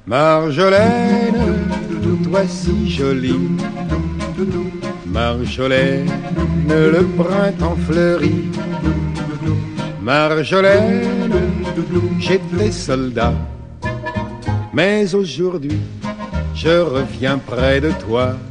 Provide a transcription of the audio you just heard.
Marjolaine, toi si jolie, Marjolaine, le printemps fleurit. Marjolaine, j'étais soldat, mais aujourd'hui je reviens près de toi.